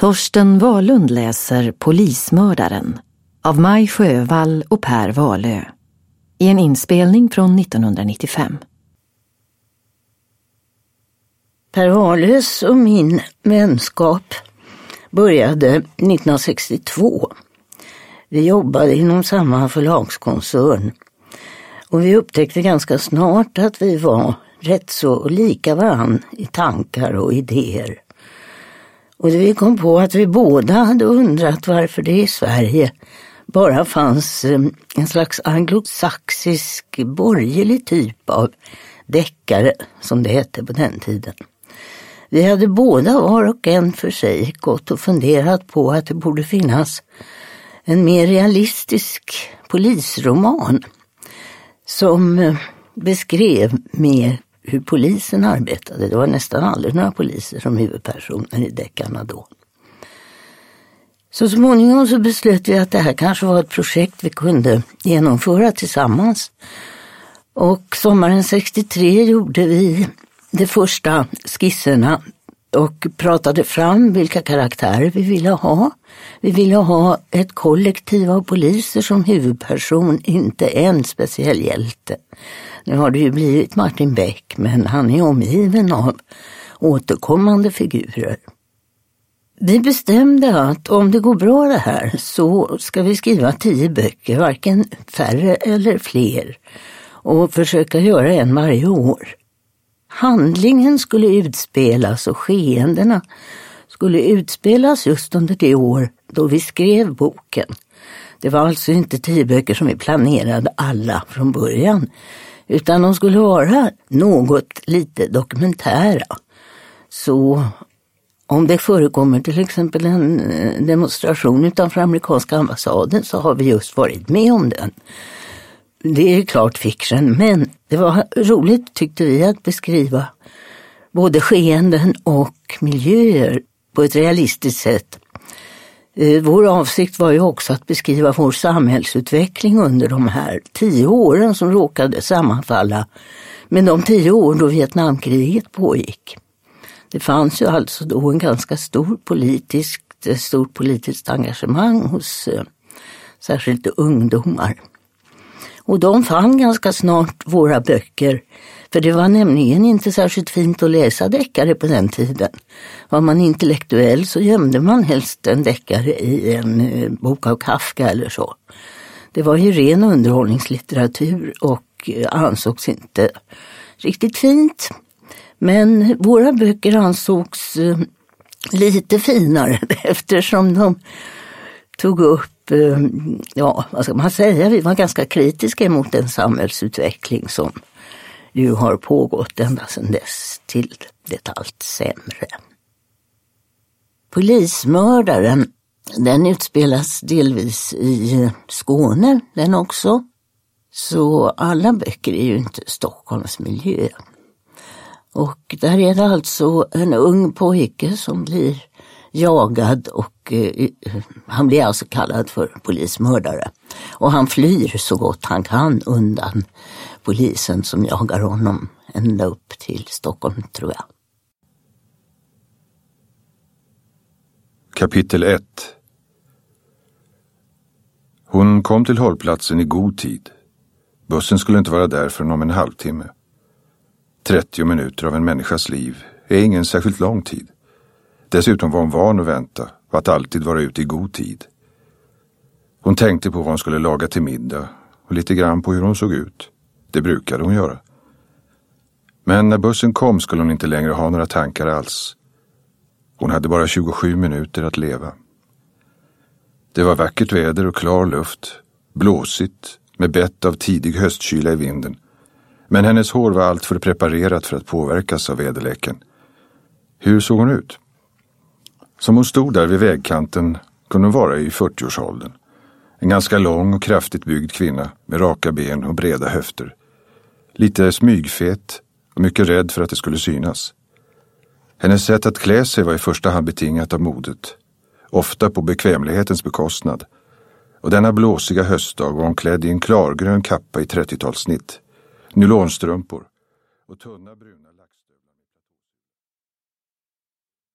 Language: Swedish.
Torsten Wahlund läser Polismördaren av Maj Sjövall och Per Wahlö i en inspelning från 1995. Per Wahlös och min vänskap började 1962. Vi jobbade inom samma förlagskoncern och vi upptäckte ganska snart att vi var rätt så lika varann i tankar och idéer. Och vi kom på att vi båda hade undrat varför det i Sverige bara fanns en slags anglosaxisk borgerlig typ av deckare, som det hette på den tiden. Vi hade båda var och en för sig gått och funderat på att det borde finnas en mer realistisk polisroman som beskrev mer hur polisen arbetade. Det var nästan aldrig några poliser som huvudpersoner i deckarna då. Så småningom så beslöt vi att det här kanske var ett projekt vi kunde genomföra tillsammans. Och sommaren 63 gjorde vi de första skisserna och pratade fram vilka karaktärer vi ville ha. Vi ville ha ett kollektiv av poliser som huvudperson, inte en speciell hjälte. Nu har det ju blivit Martin Beck, men han är omgiven av återkommande figurer. Vi bestämde att om det går bra det här så ska vi skriva 10 böcker, varken färre eller fler, och försöka göra en varje år. Handlingen skulle utspelas och skeendena skulle utspelas just under det år då vi skrev boken. Det var alltså inte 10 böcker som vi planerade alla från början, utan de skulle vara något lite dokumentära. Så om det förekommer till exempel en demonstration utanför amerikanska ambassaden så har vi just varit med om den. Det är klart fiction, men det var roligt tyckte vi att beskriva både skeenden och miljöer på ett realistiskt sätt. Vår avsikt var ju också att beskriva vår samhällsutveckling under de här 10 åren som råkade sammanfalla med de 10 år då Vietnamkriget pågick. Det fanns ju alltså då en ganska stort politiskt engagemang hos särskilt ungdomar. Och de fann ganska snart våra böcker, för det var nämligen inte särskilt fint att läsa deckare på den tiden. Var man intellektuell så gömde man helst en deckare i en bok av Kafka eller så. Det var ju ren underhållningslitteratur och ansågs inte riktigt fint. Men våra böcker ansågs lite finare eftersom de tog upp, vad ska man säga, vi var ganska kritiska mot den samhällsutveckling som ju har pågått ända sedan dess till det allt sämre. Polismördaren, den utspelas delvis i Skåne, den också. Så alla böcker är ju inte Stockholms miljö. Och där är det alltså en ung pojke som blir jagad och han blir alltså kallad för polismördare. Och han flyr så gott han kan undan polisen som jagar honom ända upp till Stockholm, tror jag. Kapitel 1. Hon kom till hållplatsen i god tid. Bussen skulle inte vara där förrän om en halvtimme. 30 minuter av en människas liv är ingen särskilt lång tid. Dessutom var hon van att vänta och att alltid vara ute i god tid. Hon tänkte på vad hon skulle laga till middag och lite grann på hur hon såg ut. Det brukade hon göra. Men när bussen kom skulle hon inte längre ha några tankar alls. Hon hade bara 27 minuter att leva. Det var vackert väder och klar luft, blåsigt med bett av tidig höstkyla i vinden. Men hennes hår var allt för preparerat för att påverkas av väderleken. Hur såg hon ut? Som hon stod där vid vägkanten kunde hon vara i 40-årsåldern. En ganska lång och kraftigt byggd kvinna med raka ben och breda höfter. Lite smygfet och mycket rädd för att det skulle synas. Hennes sätt att klä sig var i första hand betingat av modet. Ofta på bekvämlighetens bekostnad. Och denna blåsiga höstdag var hon klädd i en klargrön kappa i 30-talssnitt. Nylonstrumpor och tunna bruna